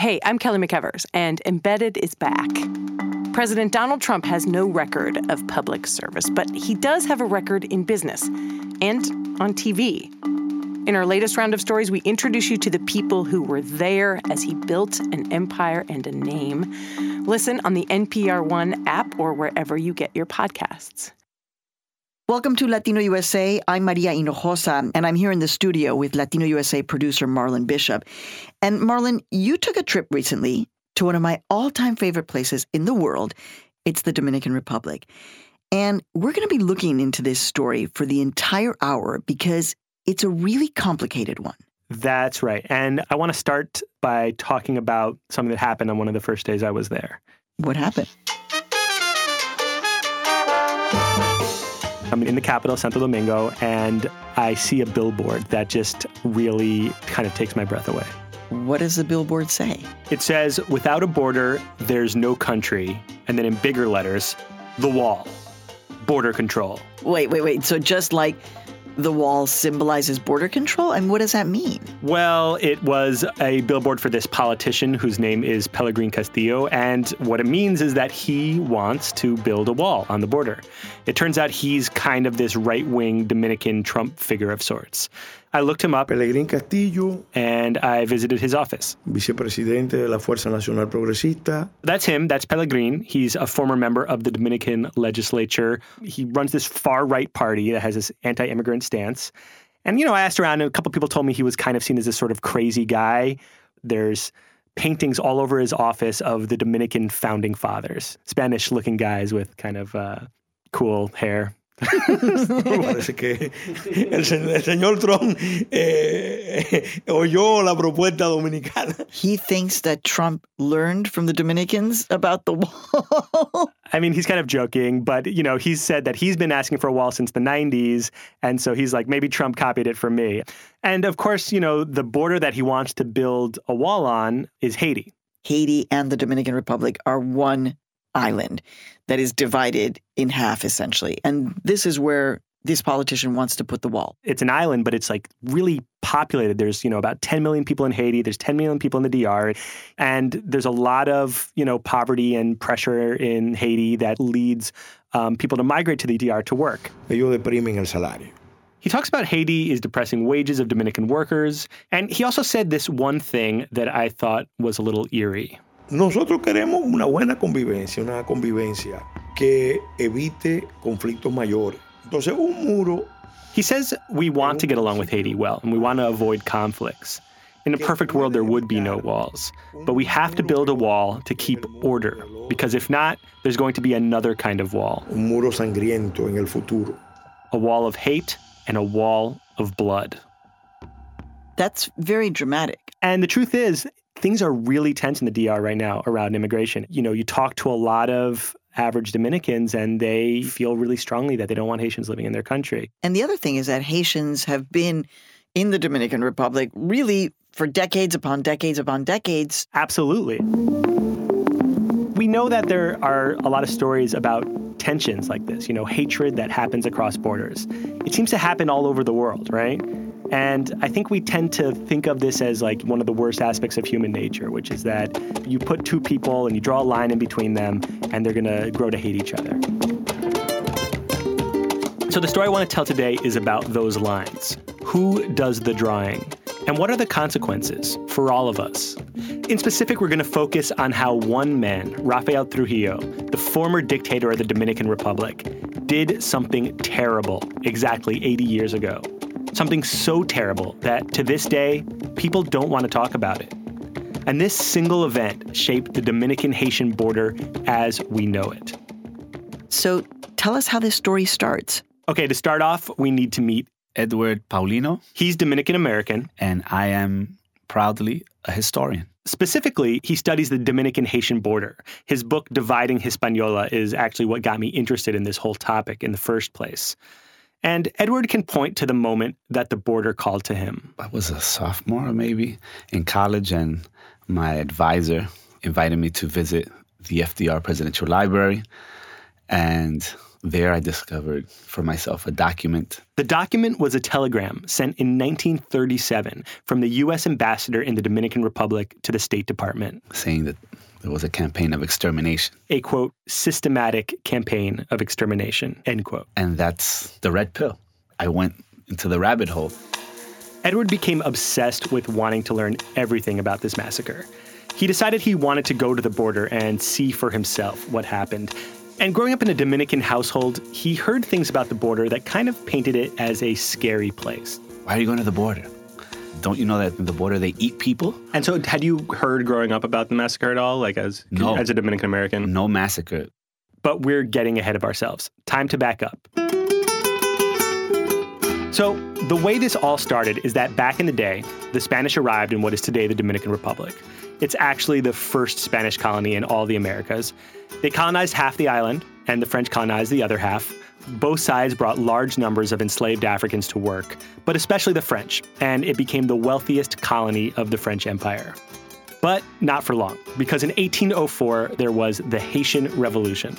Hey, I'm Kelly McEvers, and Embedded is back. President Donald Trump has no record of public service, but he does have a record in business and on TV. In our latest round of stories, we introduce you to the people who were there as he built an empire and a name. Listen on the NPR One app or wherever you get your podcasts. Welcome to Latino USA. I'm Maria Hinojosa, and I'm here in the studio with Latino USA producer Marlon Bishop. And Marlon, you took a trip recently to one of my all-time favorite places in the world. It's the Dominican Republic. And we're going to be looking into this story for the entire hour because it's a really complicated one. That's right. And I want to start by talking about something that happened on one of the first days I was there. What happened? I'm in the capital, Santo Domingo, and I see a billboard that just really kind of takes my breath away. What does the billboard say? It says, "Without a border, there's no country." And then in bigger letters, "The Wall, border control." Wait. So just like the wall symbolizes border control? And what does that mean? Well, it was a billboard for this politician whose name is Pelegrin Castillo. And what it means is that he wants to build a wall on the border. It turns out he's kind of this right-wing Dominican Trump figure of sorts. I looked him up, Pelegrin Castillo, and I visited his office. Vicepresidente de la Fuerza Nacional Progresista. That's him. That's Pelegrin. He's a former member of the Dominican legislature. He runs this far-right party that has this anti-immigrant stance. And, I asked around, and a couple people told me he was kind of seen as this sort of crazy guy. There's paintings all over his office of the Dominican founding fathers, Spanish-looking guys with kind of cool hair. Parece que el señor Trump oyó la propuesta dominicana. He thinks that Trump learned from the Dominicans about the wall. I mean, he's kind of joking, but, he's said that he's been asking for a wall since the 90s. And so he's like, maybe Trump copied it from me. And of course, the border that he wants to build a wall on is Haiti. Haiti and the Dominican Republic are one island that is divided in half, essentially. And this is where this politician wants to put the wall. It's an island, but it's like really populated. There's, about 10 million people in Haiti. There's 10 million people in the DR. And there's a lot of, poverty and pressure in Haiti that leads people to migrate to the DR to work. Ellos deprimen el salario. He talks about Haiti is depressing wages of Dominican workers. And he also said this one thing that I thought was a little eerie. Nosotros queremos una buena convivencia que evite conflictos mayores. Entonces, un muro. He says we want to get along with Haiti well, and we want to avoid conflicts. In a perfect world, there would be no walls. But we have to build a wall to keep order, because if not, there's going to be another kind of wall. Un muro sangriento en el futuro. A wall of hate and a wall of blood. That's very dramatic. And the truth is, things are really tense in the DR right now around immigration. You talk to a lot of average Dominicans and they feel really strongly that they don't want Haitians living in their country. And the other thing is that Haitians have been in the Dominican Republic really for decades upon decades upon decades. Absolutely. We know that there are a lot of stories about tensions like this, hatred that happens across borders. It seems to happen all over the world, right? And I think we tend to think of this as like one of the worst aspects of human nature, which is that you put two people and you draw a line in between them and they're going to grow to hate each other. So the story I want to tell today is about those lines. Who does the drawing? And what are the consequences for all of us? In specific, we're going to focus on how one man, Rafael Trujillo, the former dictator of the Dominican Republic, did something terrible exactly 80 years ago. Something so terrible that to this day, people don't want to talk about it. And this single event shaped the Dominican-Haitian border as we know it. So tell us how this story starts. Okay, to start off, we need to meet Edward Paulino. He's Dominican-American. And I am proudly a historian. Specifically, he studies the Dominican-Haitian border. His book, Dividing Hispaniola, is actually what got me interested in this whole topic in the first place. And Edward can point to the moment that the border called to him. I was a sophomore, maybe, in college, and my advisor invited me to visit the FDR Presidential Library. And There I discovered for myself a document. The document was a telegram sent in 1937 from the U.S. ambassador in the Dominican Republic to the State Department, saying that there was a campaign of extermination. A, quote, systematic campaign of extermination, end quote. And that's the red pill. I went into the rabbit hole. Edward became obsessed with wanting to learn everything about this massacre. He decided he wanted to go to the border and see for himself what happened. And growing up in a Dominican household, he heard things about the border that kind of painted it as a scary place. Why are you going to the border? Don't you know that at the border they eat people? And so had you heard growing up about the massacre at all, like as a Dominican American? No massacre. But we're getting ahead of ourselves. Time to back up. So the way this all started is that back in the day, the Spanish arrived in what is today the Dominican Republic. It's actually the first Spanish colony in all the Americas. They colonized half the island, and the French colonized the other half. Both sides brought large numbers of enslaved Africans to work, but especially the French, and it became the wealthiest colony of the French Empire. But not for long, because in 1804, there was the Haitian Revolution.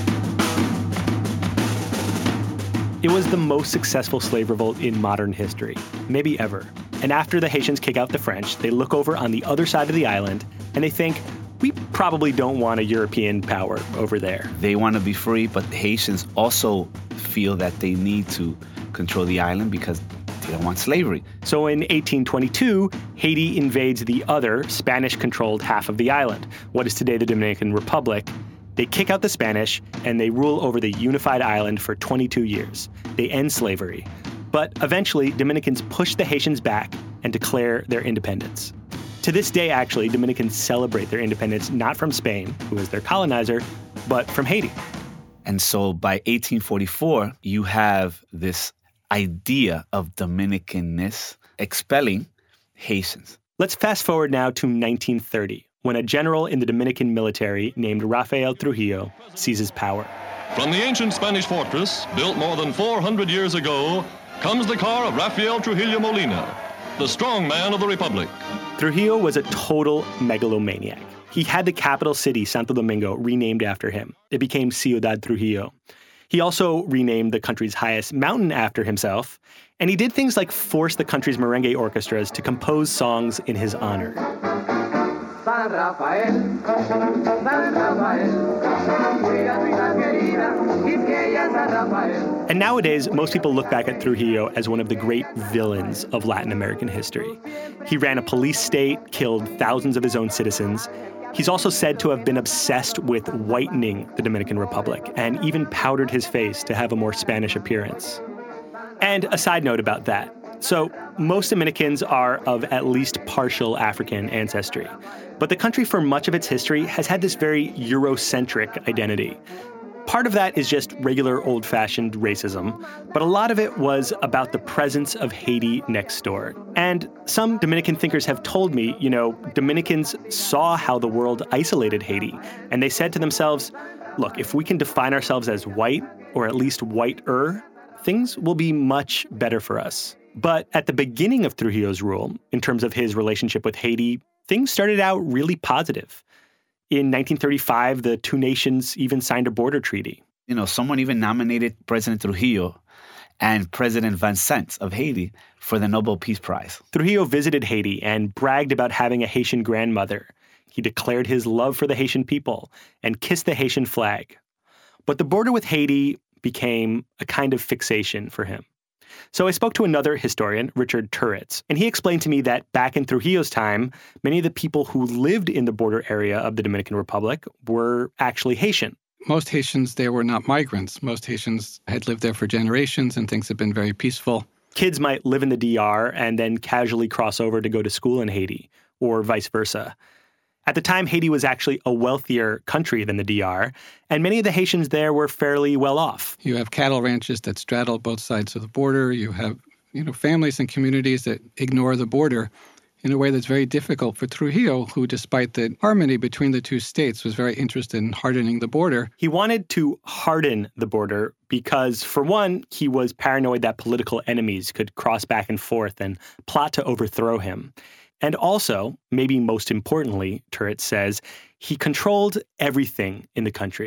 It was the most successful slave revolt in modern history, maybe ever. And after the Haitians kick out the French, they look over on the other side of the island and they think, we probably don't want a European power over there. They want to be free, but the Haitians also feel that they need to control the island because they don't want slavery. So in 1822, Haiti invades the other Spanish-controlled half of the island, what is today the Dominican Republic. They kick out the Spanish, and they rule over the unified island for 22 years. They end slavery. But eventually, Dominicans push the Haitians back and declare their independence. To this day, actually, Dominicans celebrate their independence not from Spain, who is their colonizer, but from Haiti. And so by 1844, you have this idea of Dominicanness expelling Haitians. Let's fast forward now to 1930. When a general in the Dominican military named Rafael Trujillo seizes power. From the ancient Spanish fortress, built more than 400 years ago, comes the car of Rafael Trujillo Molina, the strong man of the Republic. Trujillo was a total megalomaniac. He had the capital city, Santo Domingo, renamed after him. It became Ciudad Trujillo. He also renamed the country's highest mountain after himself, and he did things like force the country's merengue orchestras to compose songs in his honor. San Rafael, San Rafael, San Rafael. And nowadays, most people look back at Trujillo as one of the great villains of Latin American history. He ran a police state, killed thousands of his own citizens. He's also said to have been obsessed with whitening the Dominican Republic and even powdered his face to have a more Spanish appearance. And a side note about that. So most Dominicans are of at least partial African ancestry. But the country for much of its history has had this very Eurocentric identity. Part of that is just regular old-fashioned racism, but a lot of it was about the presence of Haiti next door. And some Dominican thinkers have told me, Dominicans saw how the world isolated Haiti, and they said to themselves, look, if we can define ourselves as white, or at least whiter, things will be much better for us. But at the beginning of Trujillo's rule, in terms of his relationship with Haiti, things started out really positive. In 1935, the two nations even signed a border treaty. Someone even nominated President Trujillo and President Vincent of Haiti for the Nobel Peace Prize. Trujillo visited Haiti and bragged about having a Haitian grandmother. He declared his love for the Haitian people and kissed the Haitian flag. But the border with Haiti became a kind of fixation for him. So I spoke to another historian, Richard Turritz, and he explained to me that back in Trujillo's time, many of the people who lived in the border area of the Dominican Republic were actually Haitian. Most Haitians there were not migrants. Most Haitians had lived there for generations and things had been very peaceful. Kids might live in the DR and then casually cross over to go to school in Haiti, or vice versa. At the time, Haiti was actually a wealthier country than the DR, and many of the Haitians there were fairly well off. You have cattle ranches that straddle both sides of the border. You have, families and communities that ignore the border in a way that's very difficult for Trujillo, who, despite the harmony between the two states, was very interested in hardening the border. He wanted to harden the border because, for one, he was paranoid that political enemies could cross back and forth and plot to overthrow him. And also, maybe most importantly, Turritz says, he controlled everything in the country,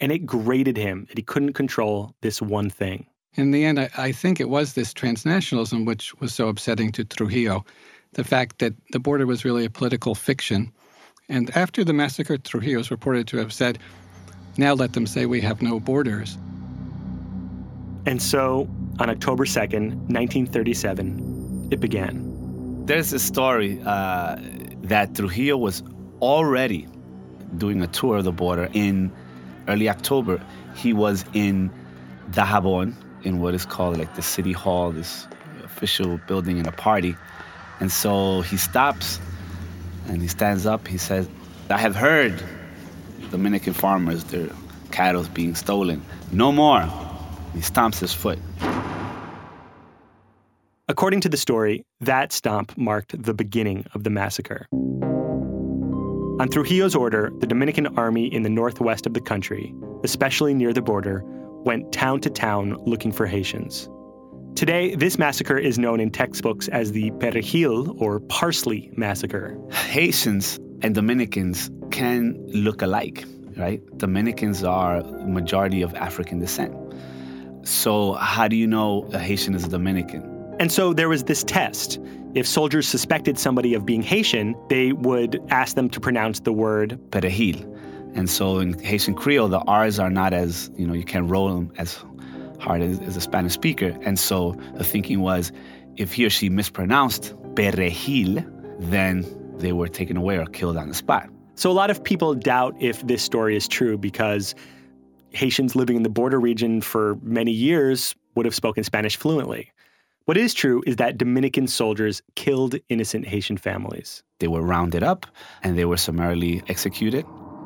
and it grated him that he couldn't control this one thing. In the end, I think it was this transnationalism which was so upsetting to Trujillo, the fact that the border was really a political fiction. And after the massacre, Trujillo is reported to have said, "Now let them say we have no borders." And so, on October 2nd, 1937, it began. There's a story that Trujillo was already doing a tour of the border in early October. He was in Dajabon, in what is called like the city hall, this official building in a party. And so he stops and he stands up. He says, "I have heard Dominican farmers, their cattle being stolen. No more." He stomps his foot. According to the story, that stomp marked the beginning of the massacre. On Trujillo's order, the Dominican army in the northwest of the country, especially near the border, went town to town looking for Haitians. Today, this massacre is known in textbooks as the Perejil, or Parsley Massacre. Haitians and Dominicans can look alike, right? Dominicans are majority of African descent. So how do you know a Haitian is a Dominican? And so there was this test. If soldiers suspected somebody of being Haitian, they would ask them to pronounce the word Perejil. And so in Haitian Creole, the R's are not as, you can't roll them as hard as a Spanish speaker. And so the thinking was, if he or she mispronounced Perejil, then they were taken away or killed on the spot. So a lot of people doubt if this story is true because Haitians living in the border region for many years would have spoken Spanish fluently. What is true is that Dominican soldiers killed innocent Haitian families. They were rounded up and they were summarily executed.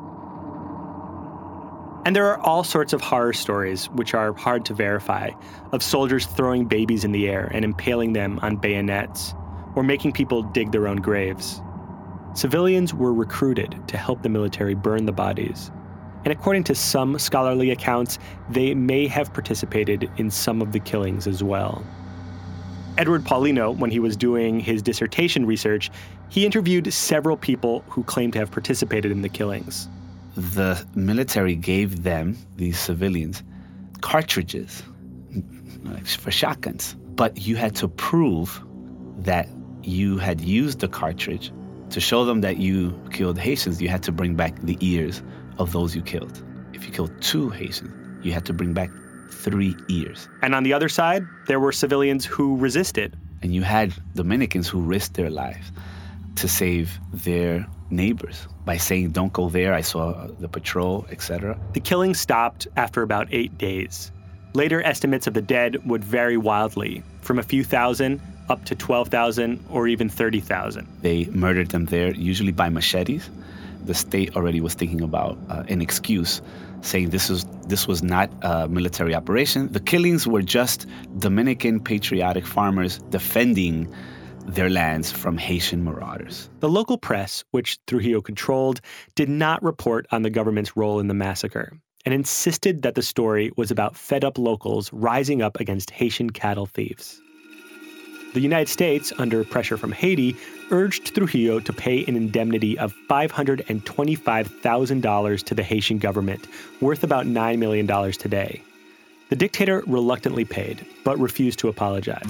And there are all sorts of horror stories, which are hard to verify, of soldiers throwing babies in the air and impaling them on bayonets, or making people dig their own graves. Civilians were recruited to help the military burn the bodies. And according to some scholarly accounts, they may have participated in some of the killings as well. Edward Paulino, when he was doing his dissertation research, he interviewed several people who claimed to have participated in the killings. The military gave them, these civilians, cartridges for shotguns. But you had to prove that you had used the cartridge. To show them that you killed Haitians, you had to bring back the ears of those you killed. If you killed 2 Haitians, you had to bring back 3 ears. And on the other side, there were civilians who resisted. And you had Dominicans who risked their lives to save their neighbors by saying, "Don't go there, I saw the patrol," etc. The killing stopped after about 8 days. Later estimates of the dead would vary wildly, from a few thousand up to 12,000 or even 30,000. They murdered them there, usually by machetes. The state already was thinking about an excuse, saying this was not a military operation. The killings were just Dominican patriotic farmers defending their lands from Haitian marauders. The local press, which Trujillo controlled, did not report on the government's role in the massacre and insisted that the story was about fed-up locals rising up against Haitian cattle thieves. The United States, under pressure from Haiti, urged Trujillo to pay an indemnity of $525,000 to the Haitian government, worth about $9 million today. The dictator reluctantly paid, but refused to apologize.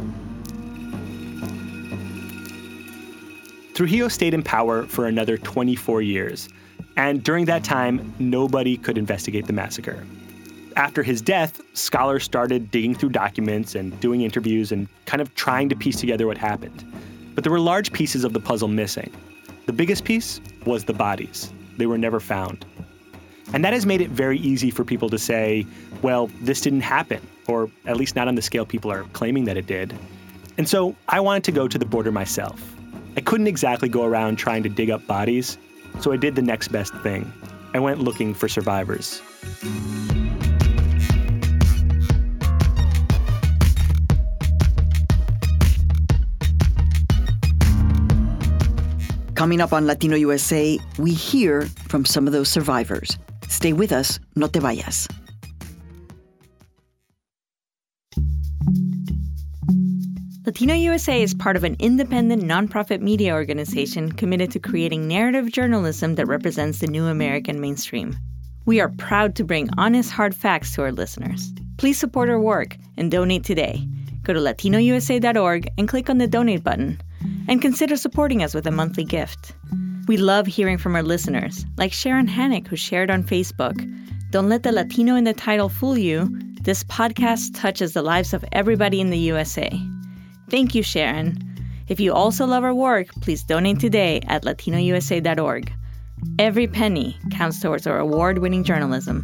Trujillo stayed in power for another 24 years, and during that time, nobody could investigate the massacre. After his death, scholars started digging through documents and doing interviews and kind of trying to piece together what happened. But there were large pieces of the puzzle missing. The biggest piece was the bodies. They were never found. And that has made it very easy for people to say, well, this didn't happen, or at least not on the scale people are claiming that it did. And so I wanted to go to the border myself. I couldn't exactly go around trying to dig up bodies, so I did the next best thing. I went looking for survivors. Coming up on Latino USA, we hear from some of those survivors. Stay with us, no te vayas. Latino USA is part of an independent nonprofit media organization committed to creating narrative journalism that represents the new American mainstream. We are proud to bring honest, hard facts to our listeners. Please support our work and donate today. Go to latinousa.org and click on the donate button. And consider supporting us with a monthly gift. We love hearing from our listeners, like Sharon Hannick, who shared on Facebook. Don't let the Latino in the title fool you. This podcast touches the lives of everybody in the USA. Thank you, Sharon. If you also love our work, please donate today at latinousa.org. Every penny counts towards our award-winning journalism.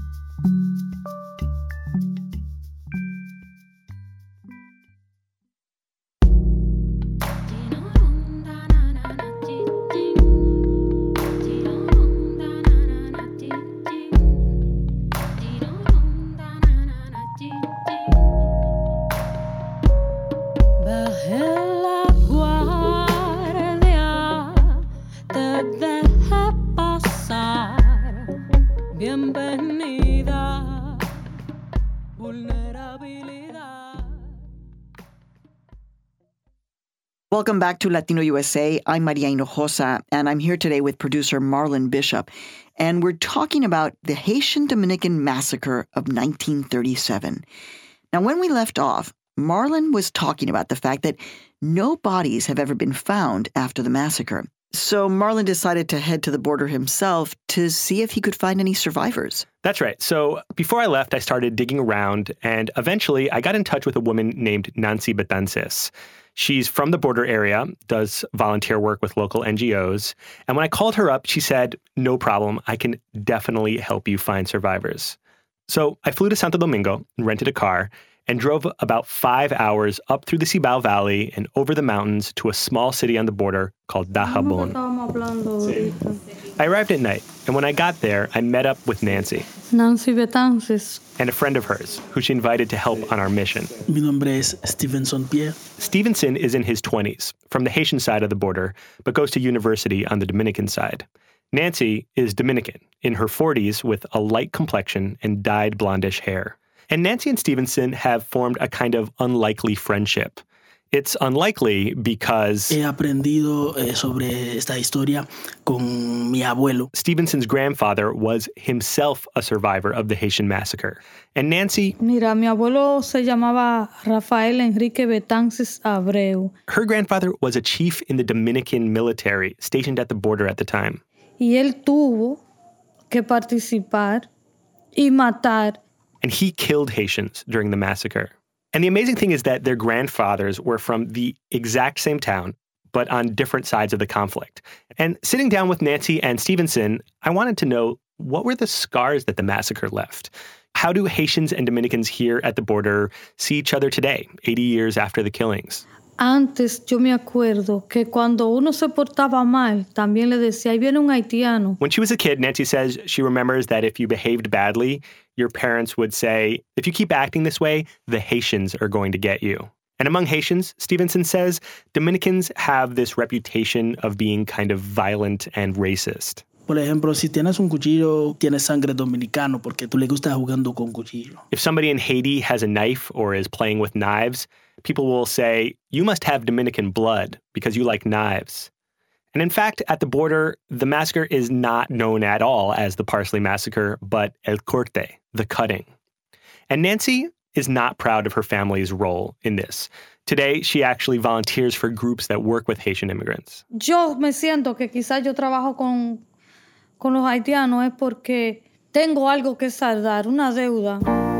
Welcome back to Latino USA. I'm Maria Hinojosa, and I'm here today with producer Marlon Bishop. And we're talking about the Haitian-Dominican massacre of 1937. Now, when we left off, Marlon was talking about the fact that no bodies have ever been found after the massacre. So Marlon decided to head to the border himself to see if he could find any survivors. That's right. So before I left, I started digging around, and eventually I got in touch with a woman named Nancy Betances. She's from the border area, does volunteer work with local NGOs. And when I called her up, she said, no problem, I can definitely help you find survivors. So I flew to Santo Domingo and rented a car and drove about 5 hours up through the Cibao Valley and over the mountains to a small city on the border called Dajabon. I arrived at night, and when I got there, I met up with Nancy Betances, and a friend of hers who she invited to help on our mission. Mi nombre es Stevenson Pierre. Stevenson is in his 20s, from the Haitian side of the border, but goes to university on the Dominican side. Nancy is Dominican, in her 40s with a light complexion and dyed blondish hair. And Nancy and Stevenson have formed a kind of unlikely friendship. It's unlikely because He aprendido sobre esta historia con mi abuelo. Stevenson's grandfather was himself a survivor of the Haitian massacre. And Nancy, mira, mi abuelo se llamaba Rafael Enrique Betances Abreu. Her grandfather was a chief in the Dominican military stationed at the border at the time. Y él tuvo que participar y matar. And he killed Haitians during the massacre. And the amazing thing is that their grandfathers were from the exact same town, but on different sides of the conflict. And sitting down with Nancy and Stevenson, I wanted to know, what were the scars that the massacre left? How do Haitians and Dominicans here at the border see each other today, 80 years after the killings? Antes, yo me acuerdo que cuando uno se portaba mal, también le decía, ahí viene un haitiano. When she was a kid, Nancy says she remembers that if you behaved badly, your parents would say, if you keep acting this way, the Haitians are going to get you. And among Haitians, Stevenson says, Dominicans have this reputation of being kind of violent and racist. Por ejemplo, si tienes un cuchillo, tienes sangre dominicano porque tú le gusta jugando con cuchillo. If somebody in Haiti has a knife or is playing with knives, people will say, you must have Dominican blood because you like knives. And in fact, at the border, the massacre is not known at all as the Parsley Massacre, but El Corte, the cutting. And Nancy is not proud of her family's role in this. Today, she actually volunteers for groups that work with Haitian immigrants. Yo me siento que quizás yo trabajo con los haitianos es porque tengo algo que saldar, una deuda.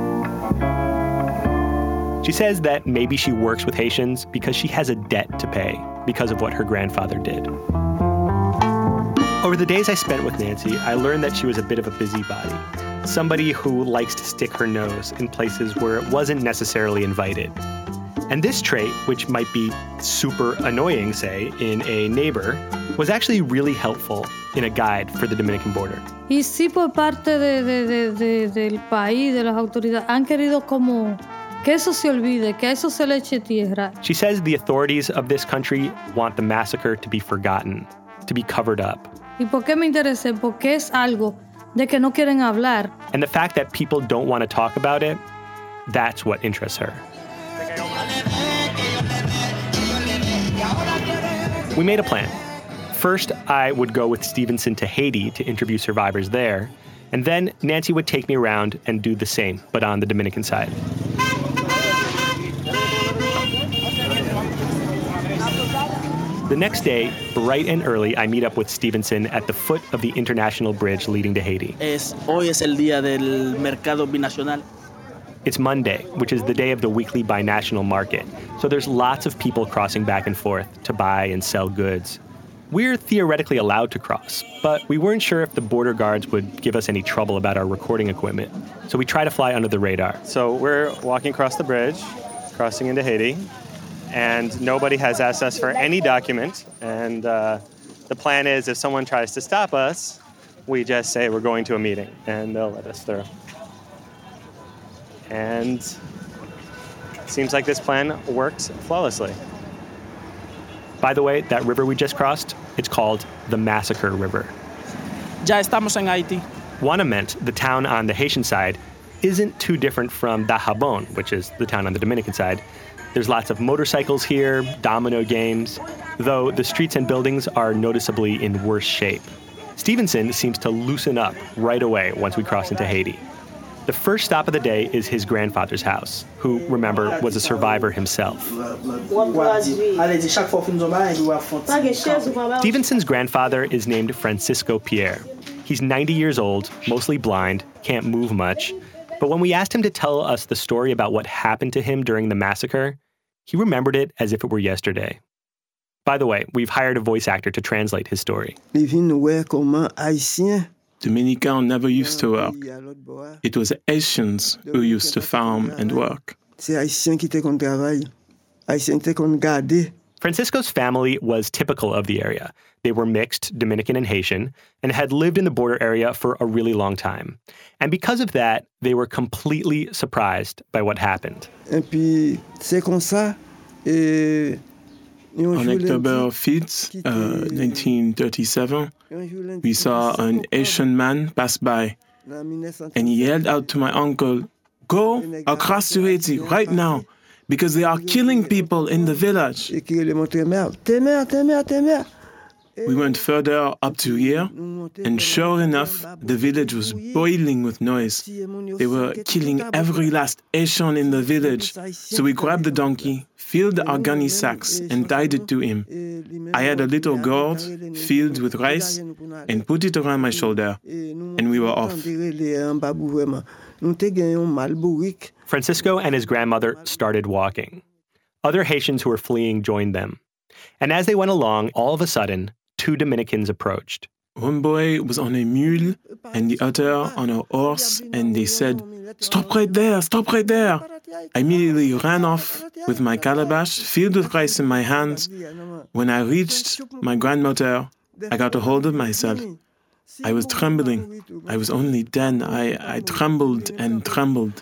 She says that maybe she works with Haitians because she has a debt to pay because of what her grandfather did. Over the days I spent with Nancy, I learned that she was a bit of a busybody, somebody who likes to stick her nose in places where it wasn't necessarily invited. And this trait, which might be super annoying, say, in a neighbor, was actually really helpful in a guide for the Dominican border. Y sí, por parte del país, de las autoridades, han querido como que eso se olvide, que eso se le eche tierra. She says the authorities of this country want the massacre to be forgotten, to be covered up. ¿Y por qué me interesa? Porque es algo de que no quieren hablar. And the fact that people don't want to talk about it, that's what interests her. We made a plan. First, I would go with Stevenson to Haiti to interview survivors there. And then Nancy would take me around and do the same, but on the Dominican side. The next day, bright and early, I meet up with Stevenson at the foot of the international bridge leading to Haiti. Hoy es el día del mercado binacional. It's Monday, which is the day of the weekly binational market, so there's lots of people crossing back and forth to buy and sell goods. We're theoretically allowed to cross, but we weren't sure if the border guards would give us any trouble about our recording equipment, so we try to fly under the radar. So we're walking across the bridge, crossing into Haiti, and nobody has asked us for any document, and the plan is if someone tries to stop us, we just say we're going to a meeting, and they'll let us through. And it seems like this plan works flawlessly. By the way, that river we just crossed, it's called the Massacre River. Ya estamos en Haití. Ouanaminthe, the town on the Haitian side, isn't too different from Dajabon, which is the town on the Dominican side. There's lots of motorcycles here, domino games, though the streets and buildings are noticeably in worse shape. Stevenson seems to loosen up right away once we cross into Haiti. The first stop of the day is his grandfather's house, who, remember, was a survivor himself. Stevenson's grandfather is named Francisco Pierre. He's 90 years old, mostly blind, can't move much. But when we asked him to tell us the story about what happened to him during the massacre, he remembered it as if it were yesterday. By the way, we've hired a voice actor to translate his story. Dominicans never used to work. It was Haitians who used to farm and work. Francisco's family was typical of the area. They were mixed, Dominican and Haitian, and had lived in the border area for a really long time. And because of that, they were completely surprised by what happened. On October 5th, 1937, we saw an Haitian man pass by, and he yelled out to my uncle, "Go across to Haiti right now, because they are killing people in the village." We went further up to here, and sure enough, the village was boiling with noise. They were killing every last Haitian in the village. So we grabbed the donkey, filled our gunny sacks, and tied it to him. I had a little gourd filled with rice and put it around my shoulder, and we were off. Francisco and his grandmother started walking. Other Haitians who were fleeing joined them. And as they went along, all of a sudden, two Dominicans approached. One boy was on a mule and the other on a horse, and they said, "Stop right there, stop right there." I immediately ran off with my calabash filled with rice in my hands. When I reached my grandmother, I got a hold of myself. I was trembling. I was only 10. I trembled and trembled.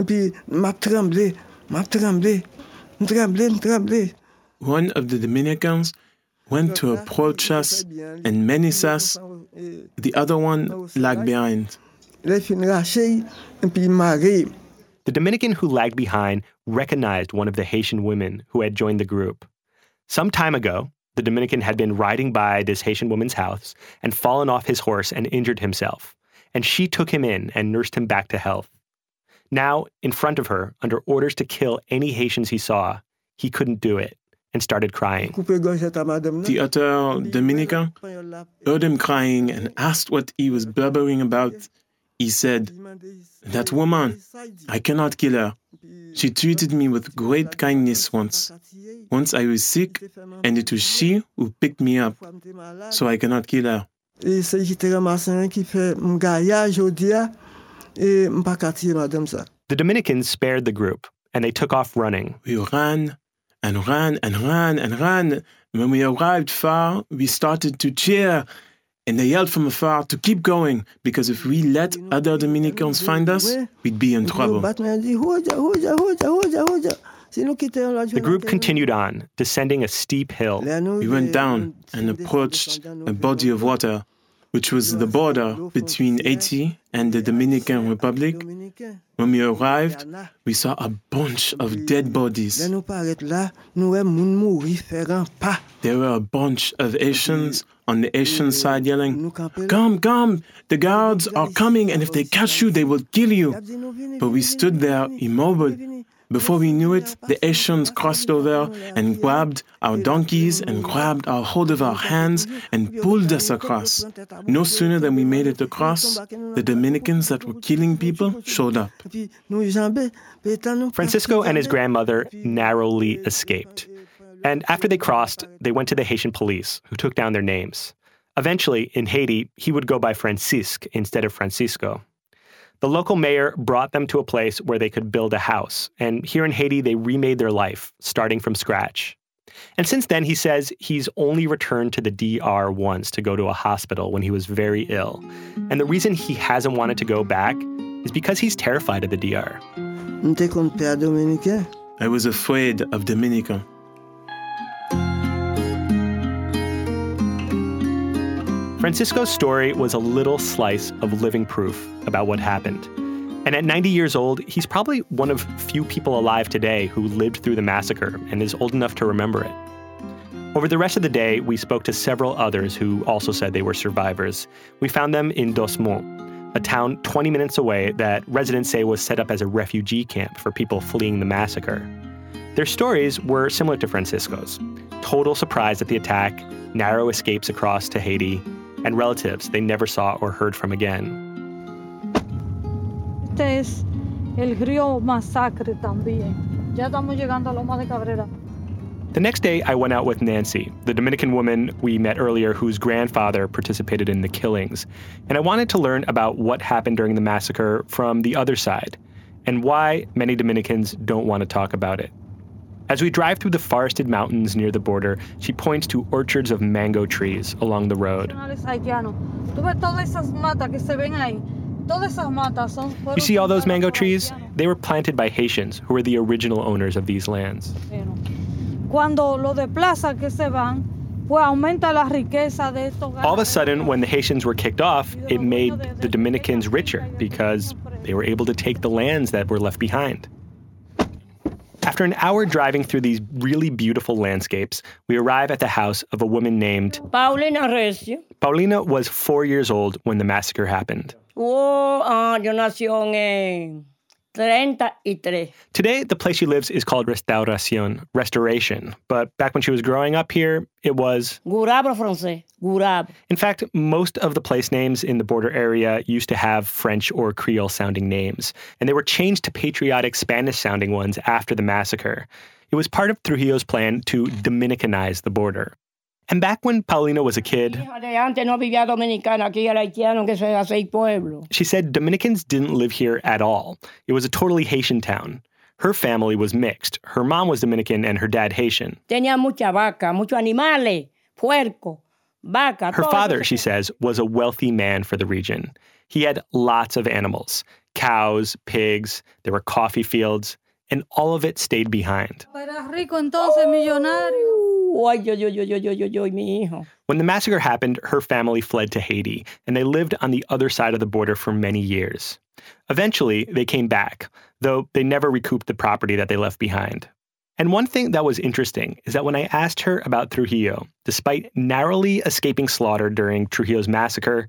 One of the Dominicans went to approach us and menace us. The other one lagged behind. The Dominican who lagged behind recognized one of the Haitian women who had joined the group. Some time ago, the Dominican had been riding by this Haitian woman's house and fallen off his horse and injured himself, and she took him in and nursed him back to health. Now, in front of her, under orders to kill any Haitians he saw, he couldn't do it and started crying. The other Dominican heard him crying and asked what he was blubbering about. He said, "That woman, I cannot kill her. She treated me with great kindness once. Once I was sick, and it was she who picked me up, so I cannot kill her." The Dominicans spared the group, and they took off running. We ran and ran and ran and ran. When we arrived far, we started to cheer, and they yelled from afar to keep going, because if we let other Dominicans find us, we'd be in trouble. The group continued on, descending a steep hill. We went down and approached a body of water. which was the border between Haiti and the Dominican Republic. When we arrived, we saw a bunch of dead bodies. There were a bunch of Haitians on the Haitian side yelling, "Come, come, the guards are coming, and if they catch you, they will kill you." But we stood there immobile. Before we knew it, the Haitians crossed over and grabbed our donkeys and grabbed our hold of our hands and pulled us across. No sooner than we made it across, the Dominicans that were killing people showed up. Francisco and his grandmother narrowly escaped. And after they crossed, they went to the Haitian police, who took down their names. Eventually, in Haiti, he would go by Francisque instead of Francisco. The local mayor brought them to a place where they could build a house. And here in Haiti, they remade their life, starting from scratch. And since then, he says he's only returned to the DR once to go to a hospital when he was very ill. And the reason he hasn't wanted to go back is because he's terrified of the DR. I was afraid of Dominica. Francisco's story was a little slice of living proof about what happened. And at 90 years old, he's probably one of few people alive today who lived through the massacre and is old enough to remember it. Over the rest of the day, we spoke to several others who also said they were survivors. We found them in Dosmont, a town 20 minutes away that residents say was set up as a refugee camp for people fleeing the massacre. Their stories were similar to Francisco's. Total surprise at the attack, narrow escapes across to Haiti, and relatives they never saw or heard from again. Este es el Río Masacre también. Ya estamos llegando a Loma de Cabrera. The next day, I went out with Nancy, the Dominican woman we met earlier whose grandfather participated in the killings. And I wanted to learn about what happened during the massacre from the other side, and why many Dominicans don't want to talk about it. As we drive through the forested mountains near the border, she points to orchards of mango trees along the road. You see all those mango trees? They were planted by Haitians, who were the original owners of these lands. All of a sudden, when the Haitians were kicked off, it made the Dominicans richer because they were able to take the lands that were left behind. After an hour driving through these really beautiful landscapes, we arrive at the house of a woman named Paulina Recio. Paulina was 4 years old when the massacre happened. Yo nací en 33. Today, the place she lives is called Restauración, restoration. But back when she was growing up here, it was Gurab francés, Gurab. In fact, most of the place names in the border area used to have French or Creole-sounding names, and they were changed to patriotic Spanish-sounding ones after the massacre. It was part of Trujillo's plan to Dominicanize the border. And back when Paulina was a kid, she said Dominicans didn't live here at all. It was a totally Haitian town. Her family was mixed. Her mom was Dominican and her dad Haitian. Tenía mucha vaca, mucho animales, puerco, vaca. Her father, she says, was a wealthy man for the region. He had lots of animals, cows, pigs, there were coffee fields, and all of it stayed behind. When the massacre happened, her family fled to Haiti, and they lived on the other side of the border for many years. Eventually, they came back, though they never recouped the property that they left behind. And one thing that was interesting is that when I asked her about Trujillo, despite narrowly escaping slaughter during Trujillo's massacre,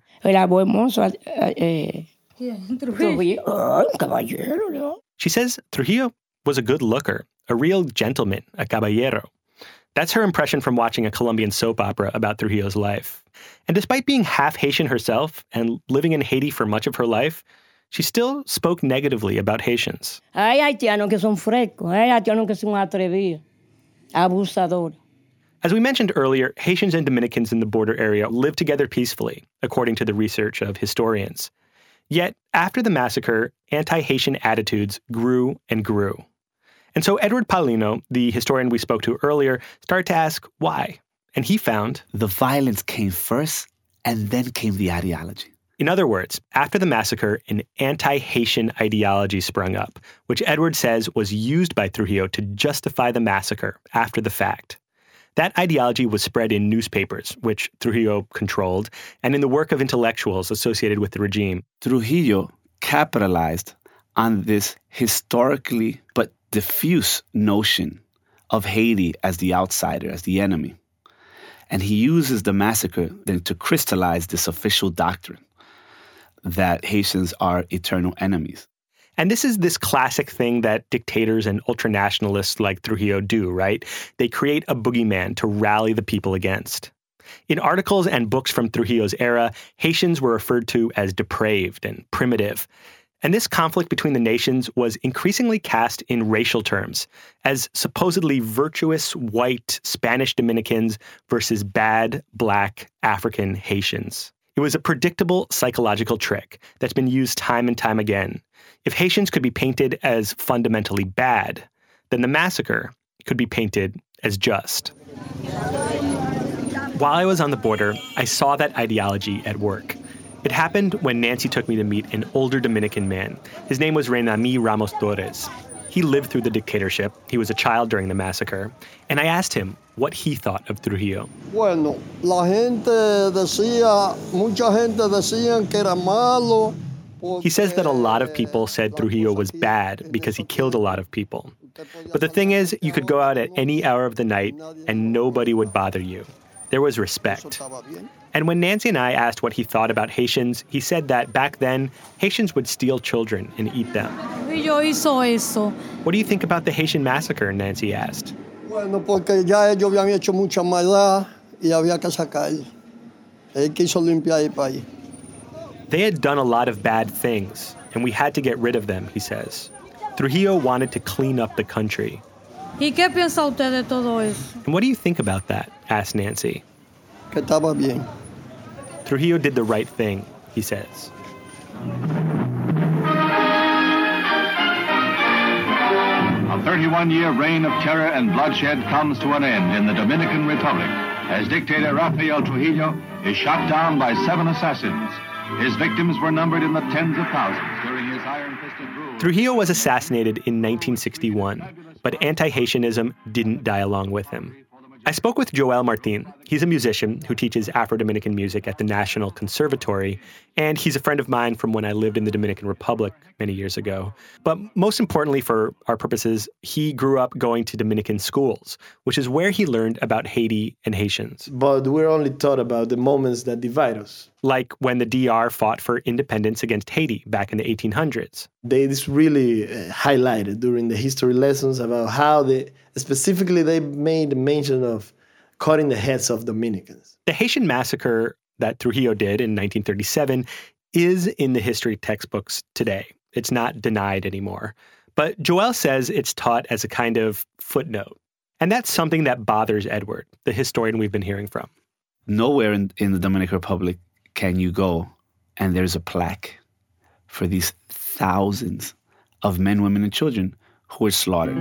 she says Trujillo was a good looker, a real gentleman, a caballero. That's her impression from watching a Colombian soap opera about Trujillo's life. And despite being half Haitian herself and living in Haiti for much of her life, she still spoke negatively about Haitians. Hay haitianos que son frescos, hay haitianos que son atrevidos, abusadores. As we mentioned earlier, Haitians and Dominicans in the border area lived together peacefully, according to the research of historians. Yet, after the massacre, anti-Haitian attitudes grew and grew. And so Edward Paulino, the historian we spoke to earlier, started to ask why. And he found the violence came first, and then came the ideology. In other words, after the massacre, an anti-Haitian ideology sprung up, which Edward says was used by Trujillo to justify the massacre after the fact. That ideology was spread in newspapers, which Trujillo controlled, and in the work of intellectuals associated with the regime. Trujillo capitalized on this historically but diffuse notion of Haiti as the outsider, as the enemy. And he uses the massacre then to crystallize this official doctrine that Haitians are eternal enemies. And this is this classic thing that dictators and ultranationalists like Trujillo do, right? They create a boogeyman to rally the people against. In articles and books from Trujillo's era, Haitians were referred to as depraved and primitive. And this conflict between the nations was increasingly cast in racial terms, as supposedly virtuous white Spanish Dominicans versus bad black African Haitians. It was a predictable psychological trick that's been used time and time again. If Haitians could be painted as fundamentally bad, then the massacre could be painted as just. While I was on the border, I saw that ideology at work. It happened when Nancy took me to meet an older Dominican man. His name was Renami Ramos Torres. He lived through the dictatorship. He was a child during the massacre. And I asked him what he thought of Trujillo. Bueno, la gente decía, mucha gente decían que era malo. He says that a lot of people said Trujillo was bad because he killed a lot of people. But the thing is, you could go out at any hour of the night and nobody would bother you. There was respect. And when Nancy and I asked what he thought about Haitians, he said that back then, Haitians would steal children and eat them. What do you think about the Haitian massacre, Nancy asked? Bueno, porque ya ellos habían hecho mucha maldad y había que sacar. Él quiso limpiar el país. They had done a lot of bad things, and we had to get rid of them, he says. Trujillo wanted to clean up the country. ¿Y qué piensa usted de todo eso? And what do you think about that? Asked Nancy. Que estaba bien. Trujillo did the right thing, he says. A 31-year reign of terror and bloodshed comes to an end in the Dominican Republic as dictator Rafael Trujillo is shot down by 7 assassins. His victims were numbered in the tens of thousands during his iron-fisted rule. Trujillo was assassinated in 1961, but anti-Haitianism didn't die along with him. I spoke with Joel Martin. He's a musician who teaches Afro-Dominican music at the National Conservatory, and he's a friend of mine from when I lived in the Dominican Republic many years ago. But most importantly for our purposes, he grew up going to Dominican schools, which is where he learned about Haiti and Haitians. But we're only taught about the moments that divide us. Like when the DR fought for independence against Haiti back in the 1800s. They really highlighted during the history lessons about how specifically they made mention of cutting the heads of Dominicans. The Haitian massacre that Trujillo did in 1937 is in the history textbooks today. It's not denied anymore. But Joel says it's taught as a kind of footnote. And that's something that bothers Edward, the historian we've been hearing from. Nowhere in the Dominican Republic can you go and there's a plaque for these thousands of men, women, and children who were slaughtered.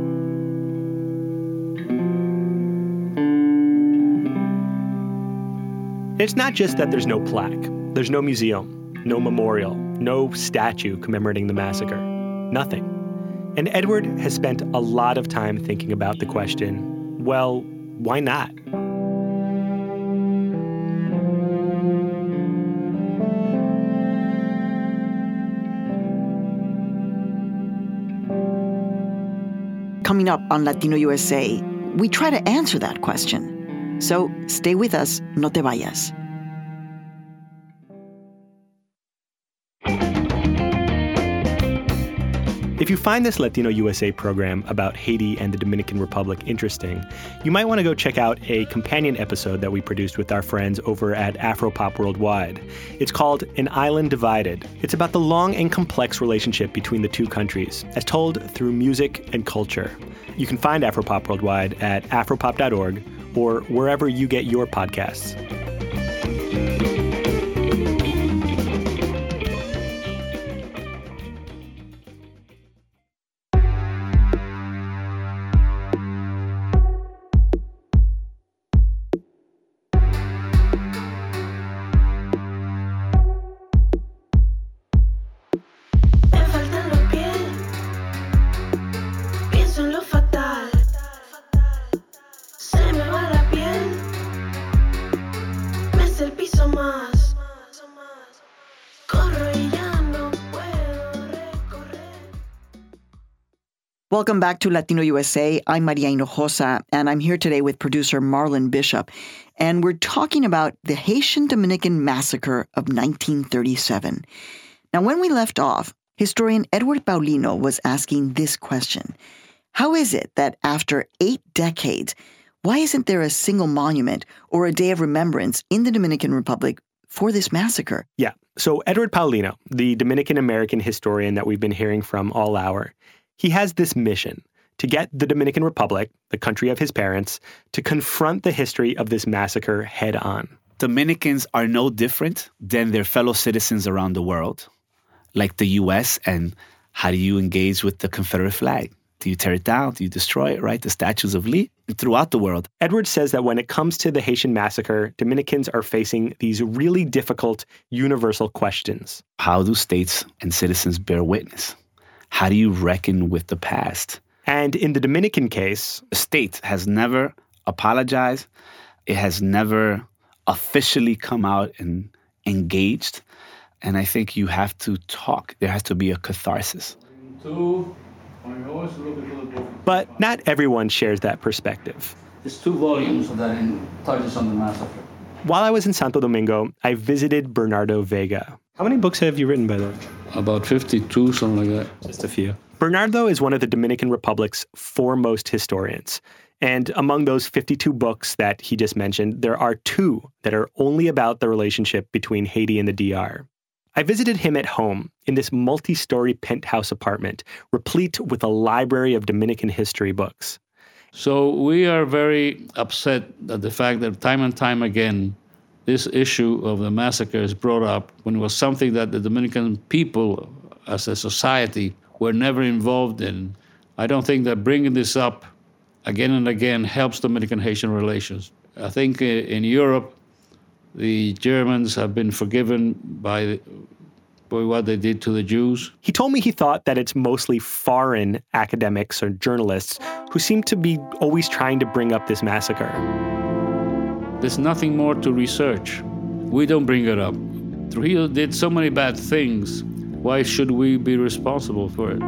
It's not just that there's no plaque. There's no museum, no memorial, no statue commemorating the massacre. Nothing. And Edward has spent a lot of time thinking about the question, well, why not? Coming up on Latino USA, we try to answer that question. So stay with us, no te vayas. If you find this Latino USA program about Haiti and the Dominican Republic interesting, you might want to go check out a companion episode that we produced with our friends over at Afropop Worldwide. It's called An Island Divided. It's about the long and complex relationship between the two countries, as told through music and culture. You can find Afropop Worldwide at afropop.org or wherever you get your podcasts. Se me va la Welcome back to Latino USA. I'm Maria Hinojosa, and I'm here today with producer Marlon Bishop. And we're talking about the Haitian-Dominican massacre of 1937. Now, when we left off, historian Edward Paulino was asking this question. How is it that after 8 decades, why isn't there a single monument or a day of remembrance in the Dominican Republic for this massacre? Yeah. So Edward Paulino, the Dominican-American historian that we've been hearing from all hour, he has this mission to get the Dominican Republic, the country of his parents, to confront the history of this massacre head on. Dominicans are no different than their fellow citizens around the world, like the U.S. And how do you engage with the Confederate flag? Do you tear it down? Do you destroy it, right? The statues of Lee throughout the world. Edward says that when it comes to the Haitian massacre, Dominicans are facing these really difficult universal questions. How do states and citizens bear witness? How do you reckon with the past? And in the Dominican case, the state has never apologized. It has never officially come out and engaged. And I think you have to talk. There has to be a catharsis. But not everyone shares that perspective. There's 2 volumes that touches on the massacre. While I was in Santo Domingo, I visited Bernardo Vega. How many books have you written, by the way? About 52, something like that. Just a few. Bernardo is one of the Dominican Republic's foremost historians. And among those 52 books that he just mentioned, there are 2 that are only about the relationship between Haiti and the DR. I visited him at home in this multi-story penthouse apartment, replete with a library of Dominican history books. So we are very upset at the fact that time and time again, this issue of the massacre is brought up when it was something that the Dominican people as a society were never involved in. I don't think that bringing this up again and again helps Dominican-Haitian relations. I think in Europe, the Germans have been forgiven by what they did to the Jews. He told me he thought that it's mostly foreign academics or journalists who seem to be always trying to bring up this massacre. There's nothing more to research. We don't bring it up. Trujillo did so many bad things. Why should we be responsible for it?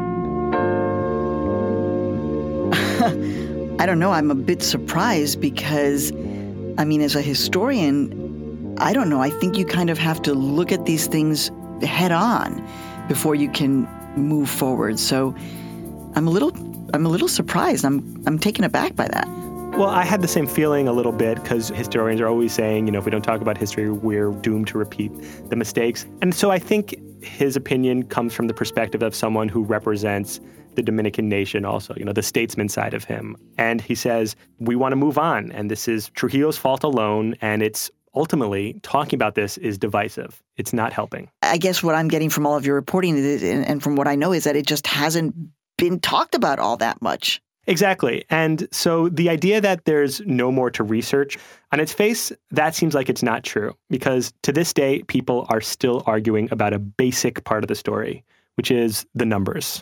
I don't know. I'm a bit surprised because, as a historian, I don't know. I think you kind of have to look at these things head on before you can move forward. So I'm a little surprised. I'm taken aback by that. Well, I had the same feeling a little bit because historians are always saying, if we don't talk about history, we're doomed to repeat the mistakes. And so I think his opinion comes from the perspective of someone who represents the Dominican nation also, the statesman side of him. And he says, we want to move on. And this is Trujillo's fault alone. And it's ultimately, talking about this is divisive. It's not helping. I guess what I'm getting from all of your reporting and from what I know is that it just hasn't been talked about all that much. Exactly. And so the idea that there's no more to research, on its face, that seems like it's not true. Because to this day, people are still arguing about a basic part of the story, which is the numbers.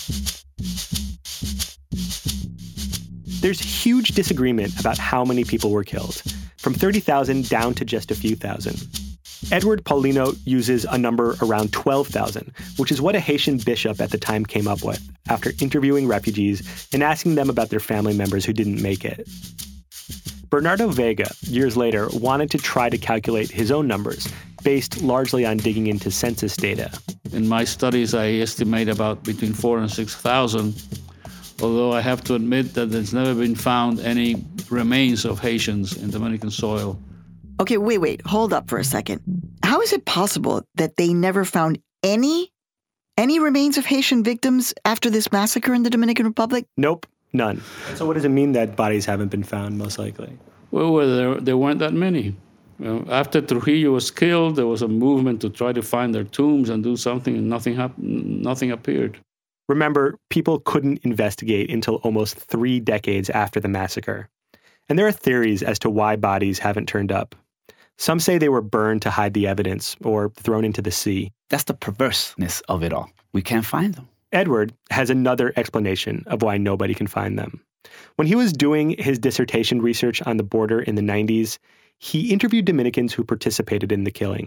There's huge disagreement about how many people were killed, from 30,000 down to just a few thousand. Edward Paulino uses a number around 12,000, which is what a Haitian bishop at the time came up with after interviewing refugees and asking them about their family members who didn't make it. Bernardo Vega, years later, wanted to try to calculate his own numbers, based largely on digging into census data. In my studies, I estimate about between 4,000 and 6,000, although I have to admit that there's never been found any remains of Haitians in Dominican soil. Okay, wait, hold up for a second. How is it possible that they never found any remains of Haitian victims after this massacre in the Dominican Republic? Nope, none. So what does it mean that bodies haven't been found, most likely? Well, there weren't that many. After Trujillo was killed, there was a movement to try to find their tombs and do something, and nothing appeared. Remember, people couldn't investigate until almost 3 decades after the massacre. And there are theories as to why bodies haven't turned up. Some say they were burned to hide the evidence or thrown into the sea. That's the perverseness of it all. We can't find them. Edward has another explanation of why nobody can find them. When he was doing his dissertation research on the border in the 90s, he interviewed Dominicans who participated in the killings.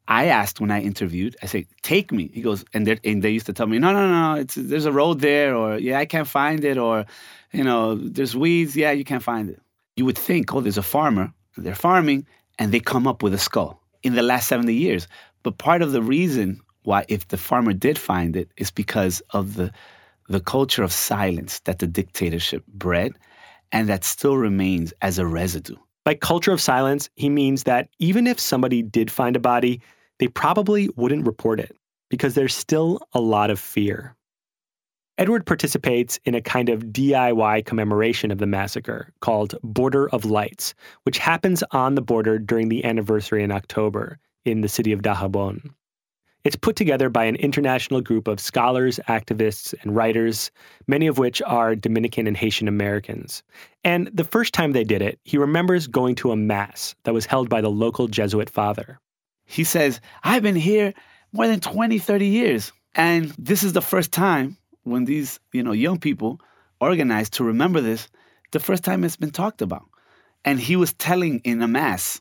I asked when I interviewed, I said, take me. He goes, and they used to tell me, no, there's a road there, or yeah, I can't find it, or, there's weeds, yeah, you can't find it. You would think, there's a farmer, they're farming, and they come up with a skull in the last 70 years. But part of the reason why, if the farmer did find it, is because of the culture of silence that the dictatorship bred, and that still remains as a residue. By culture of silence, he means that even if somebody did find a body, they probably wouldn't report it because there's still a lot of fear. Edward participates in a kind of DIY commemoration of the massacre called Border of Lights, which happens on the border during the anniversary in October in the city of Dajabon. It's put together by an international group of scholars, activists, and writers, many of which are Dominican and Haitian Americans. And the first time they did it, he remembers going to a mass that was held by the local Jesuit father. He says, I've been here more than 20, 30 years. And this is the first time when these, young people organized to remember this, the first time it's been talked about. And he was telling in a mass,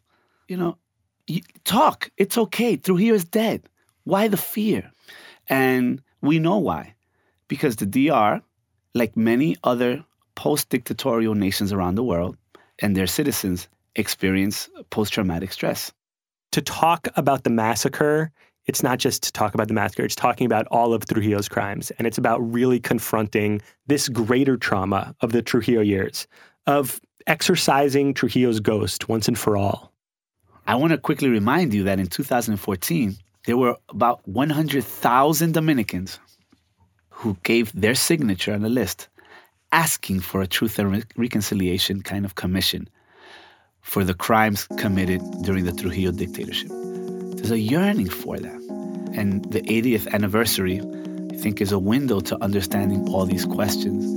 talk, it's okay, Trujillo is dead. Why the fear? And we know why. Because the DR, like many other post-dictatorial nations around the world, and their citizens experience post-traumatic stress. To talk about the massacre, it's not just to talk about the massacre, it's talking about all of Trujillo's crimes. And it's about really confronting this greater trauma of the Trujillo years, of exorcising Trujillo's ghost once and for all. I want to quickly remind you that in 2014, there were about 100,000 Dominicans who gave their signature on a list asking for a Truth and Reconciliation kind of commission for the crimes committed during the Trujillo dictatorship. There's a yearning for that. And the 80th anniversary, I think, is a window to understanding all these questions.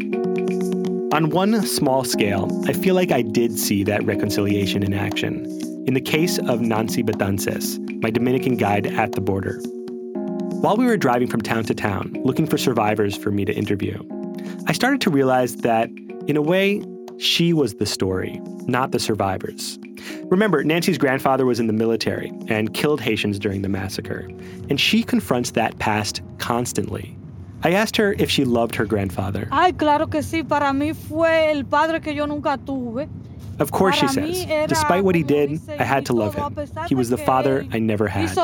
On one small scale, I feel like I did see that reconciliation in action. In the case of Nancy Betances, my Dominican guide at the border. While we were driving from town to town, looking for survivors for me to interview, I started to realize that, in a way, she was the story, not the survivors. Remember, Nancy's grandfather was in the military and killed Haitians during the massacre, and she confronts that past constantly. I asked her if she loved her grandfather. Ay, claro que sí, para mí fue el padre que yo nunca tuve. Of course, she says. Despite what he did, I had to love him. He was the father I never had.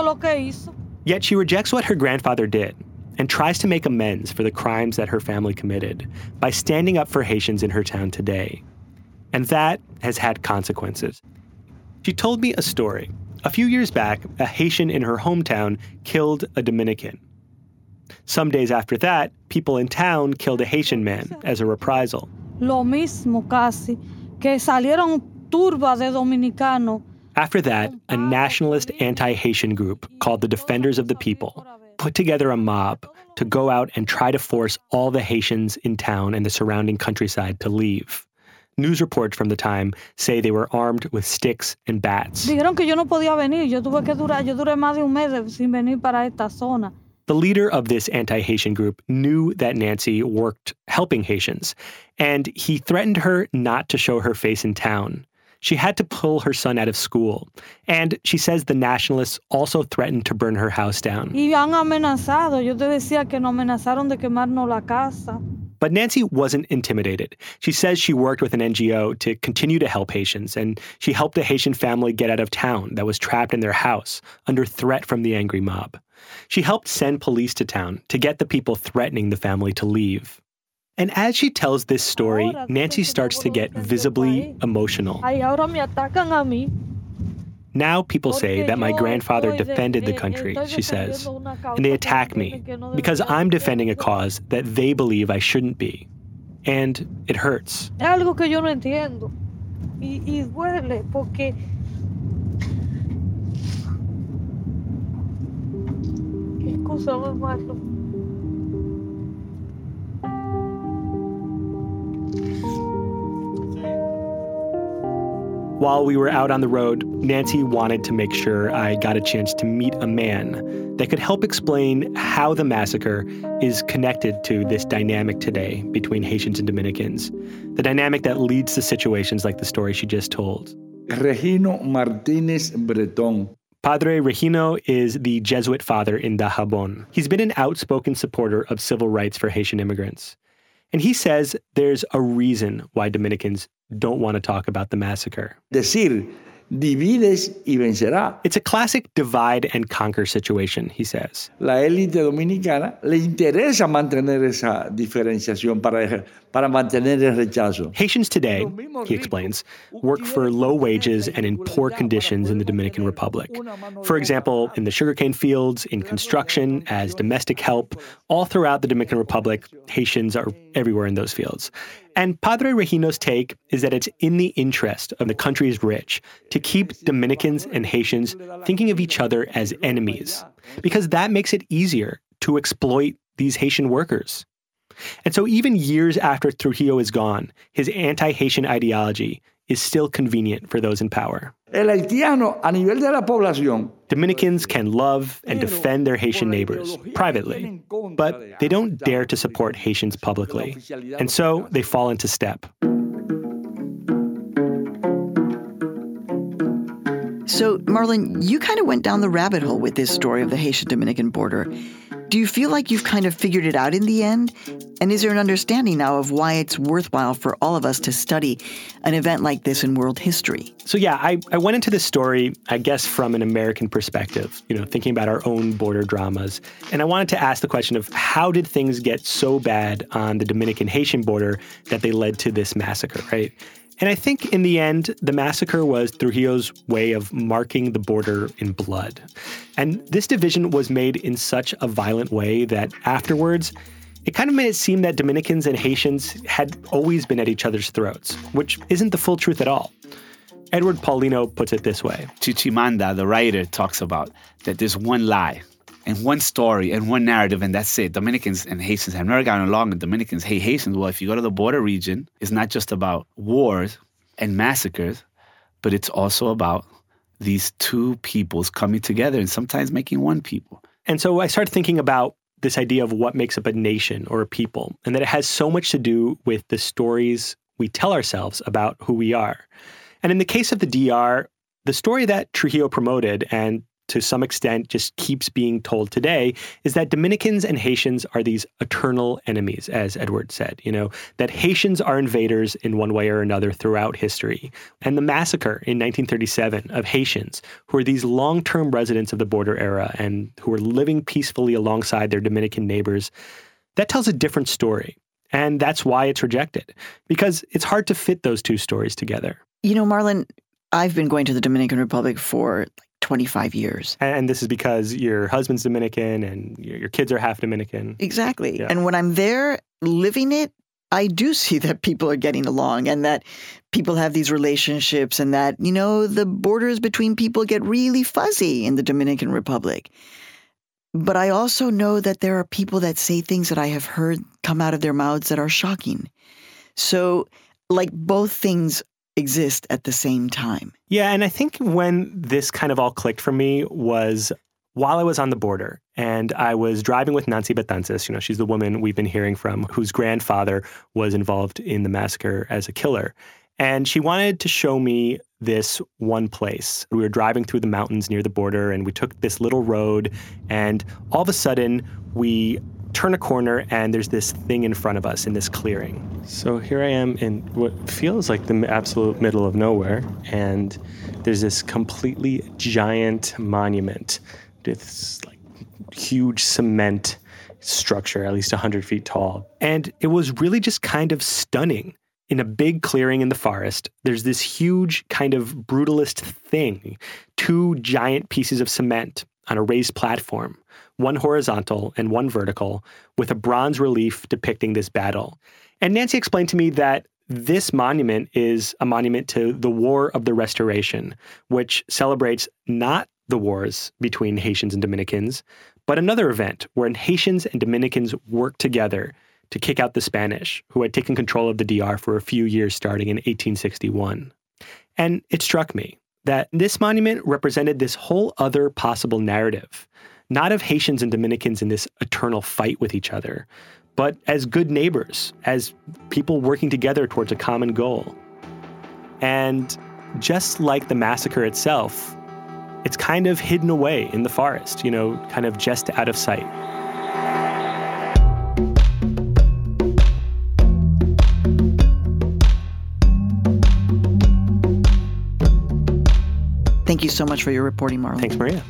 Yet she rejects what her grandfather did and tries to make amends for the crimes that her family committed by standing up for Haitians in her town today. And that has had consequences. She told me a story. A few years back, a Haitian in her hometown killed a Dominican. Some days after that, people in town killed a Haitian man as a reprisal. Lo mismo casi. Que salieron turbas de dominicanos. After that, a nationalist anti-Haitian group called the Defenders of the People put together a mob to go out and try to force all the Haitians in town and the surrounding countryside to leave. News reports from the time say they were armed with sticks and bats. Dijeron que yo no podía venir. Yo duré más de un mes sin venir para esta zona. The leader of this anti-Haitian group knew that Nancy worked helping Haitians, and he threatened her not to show her face in town. She had to pull her son out of school, and she says the nationalists also threatened to burn her house down. Y han amenazado. Yo te decía que nos amenazaron de quemarnos la casa. But Nancy wasn't intimidated. She says she worked with an NGO to continue to help Haitians, and she helped a Haitian family get out of town that was trapped in their house under threat from the angry mob. She helped send police to town to get the people threatening the family to leave. And as she tells this story, Nancy starts to get visibly emotional. Now people say that my grandfather defended the country, she says, and they attack me because I'm defending a cause that they believe I shouldn't be. And it hurts. Es algo que yo no entiendo. Y duele porque qué cosa más malo. While we were out on the road, Nancy wanted to make sure I got a chance to meet a man that could help explain how the massacre is connected to this dynamic today between Haitians and Dominicans, the dynamic that leads to situations like the story she just told. Regino Martínez Bretón. Padre Regino is the Jesuit father in Dajabon. He's been an outspoken supporter of civil rights for Haitian immigrants. And he says there's a reason why Dominicans don't want to talk about the massacre. Decir, divides y vencerá. It's a classic divide and conquer situation, he says. La élite dominicana le interesa mantener esa diferenciación para mantener el rechazo. Haitians today, he explains, work for low wages and in poor conditions in the Dominican Republic. For example, in the sugarcane fields, in construction, as domestic help, all throughout the Dominican Republic, Haitians are everywhere in those fields. And Padre Regino's take is that it's in the interest of the country's rich to keep Dominicans and Haitians thinking of each other as enemies, because that makes it easier to exploit these Haitian workers. And so even years after Trujillo is gone, his anti-Haitian ideology is still convenient for those in power. El haitiano, a nivel de la población, Dominicans can love and defend their Haitian neighbors privately, but they don't dare to support Haitians publicly. And so they fall into step. So, Marlon, you kind of went down the rabbit hole with this story of the Haitian-Dominican border. Do you feel like you've kind of figured it out in the end? And is there an understanding now of why it's worthwhile for all of us to study an event like this in world history? So yeah, I went into this story, I guess, from an American perspective, thinking about our own border dramas. And I wanted to ask the question of how did things get so bad on the Dominican-Haitian border that they led to this massacre, right? And I think in the end, the massacre was Trujillo's way of marking the border in blood. And this division was made in such a violent way that afterwards, it kind of made it seem that Dominicans and Haitians had always been at each other's throats, which isn't the full truth at all. Edward Paulino puts it this way. Chichimanda, the writer, talks about that there's one lie and one story and one narrative, and that's it. Dominicans and Haitians have never gotten along, and Dominicans hate Haitians. Well, if you go to the border region, it's not just about wars and massacres, but it's also about these two peoples coming together and sometimes making one people. And so I started thinking about this idea of what makes up a nation or a people, and that it has so much to do with the stories we tell ourselves about who we are. And in the case of the DR, the story that Trujillo promoted and to some extent just keeps being told today is that Dominicans and Haitians are these eternal enemies, as Edward said, that Haitians are invaders in one way or another throughout history. And the massacre in 1937 of Haitians, who are these long-term residents of the border era and who are living peacefully alongside their Dominican neighbors, that tells a different story. And that's why it's rejected, because it's hard to fit those two stories together. Marlon, I've been going to the Dominican Republic for 25 years. And this is because your husband's Dominican and your kids are half Dominican. Exactly. Yeah. And when I'm there living it, I do see that people are getting along and that people have these relationships and that, the borders between people get really fuzzy in the Dominican Republic. But I also know that there are people that say things that I have heard come out of their mouths that are shocking. So, both things exist at the same time. Yeah, and I think when this kind of all clicked for me was while I was on the border and I was driving with Nancy Betances. She's the woman we've been hearing from whose grandfather was involved in the massacre as a killer. And she wanted to show me this one place. We were driving through the mountains near the border and we took this little road and all of a sudden we turn a corner and there's this thing in front of us in this clearing. So here I am in what feels like the absolute middle of nowhere, and there's this completely giant monument, this huge cement structure, at least 100 feet tall. And it was really just kind of stunning. In a big clearing in the forest, there's this huge kind of brutalist thing, two giant pieces of cement on a raised platform, one horizontal and one vertical, with a bronze relief depicting this battle. And Nancy explained to me that this monument is a monument to the War of the Restoration, which celebrates not the wars between Haitians and Dominicans, but another event where Haitians and Dominicans worked together to kick out the Spanish, who had taken control of the DR for a few years starting in 1861. And it struck me that this monument represented this whole other possible narrative, not of Haitians and Dominicans in this eternal fight with each other, but as good neighbors, as people working together towards a common goal. And just like the massacre itself, it's kind of hidden away in the forest, kind of just out of sight. Thank you so much for your reporting, Marlon. Thanks, Maria.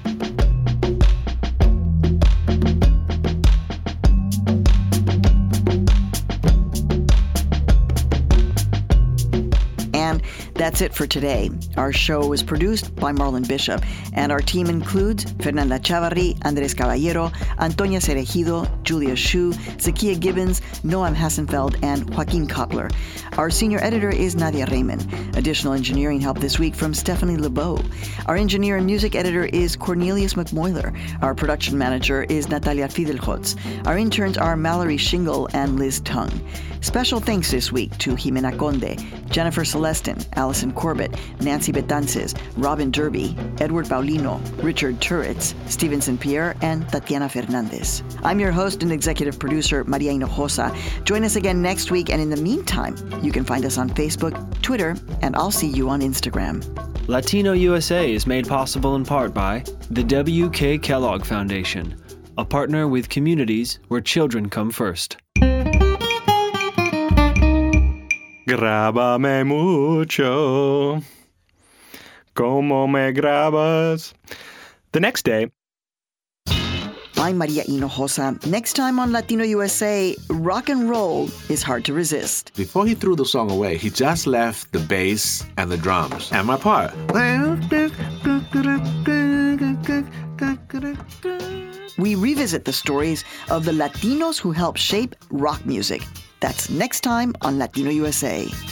And that's it for today. Our show was produced by Marlon Bishop, and our team includes Fernanda Chavarri, Andres Caballero, Antonia Cerejido, Julia Shu, Zakia Gibbons, Noam Hassenfeld, and Joaquin Kotler. Our senior editor is Nadia Raymond. Additional engineering help this week from Stephanie LeBeau. Our engineer and music editor is Cornelius McMoyler. Our production manager is Natalia Fidelholtz. Our interns are Mallory Shingle and Liz Tung. Special thanks this week to Jimena Conde, Jennifer Celestin, Allison Corbett, Nancy Betances, Robin Derby, Edward Paulino, Richard Turitz, Stevenson Pierre, and Tatiana Fernandez. I'm your host and executive producer, Maria Hinojosa. Join us again next week, and in the meantime, you can find us on Facebook, Twitter, and I'll see you on Instagram. Latino USA is made possible in part by the W.K. Kellogg Foundation, a partner with communities where children come first. Grábame mucho, como me grabas. The next day. I'm Maria Hinojosa. Next time on Latino USA, rock and roll is hard to resist. Before he threw the song away, he just left the bass and the drums and my part. We revisit the stories of the Latinos who helped shape rock music. That's next time on Latino USA.